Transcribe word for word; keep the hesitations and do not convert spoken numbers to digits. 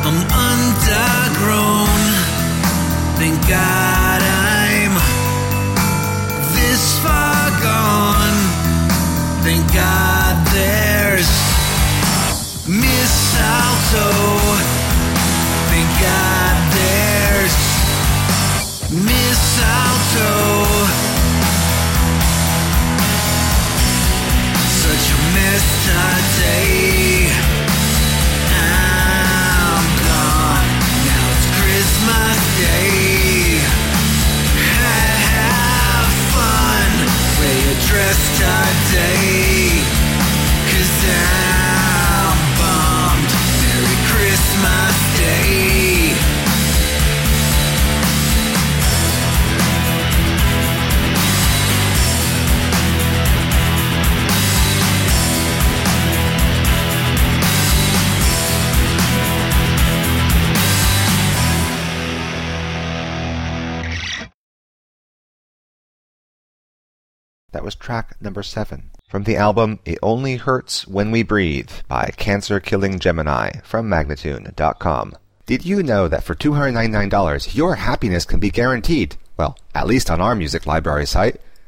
I'm undergrown. Thank God I'm this far gone. Thank God there's mistletoe. Thank God there's mistletoe. Such a mess today. I'm gone. Now it's Christmas Day. Have fun. Wear your dress today. 'Cause I'm bummed. Merry Christmas Day. That was track number seven from the album It Only Hurts When We Breathe by Cancer Killing Gemini from Magnatune dot com. Did you know that for two hundred ninety-nine dollars your happiness can be guaranteed? Well, at least on our music library site.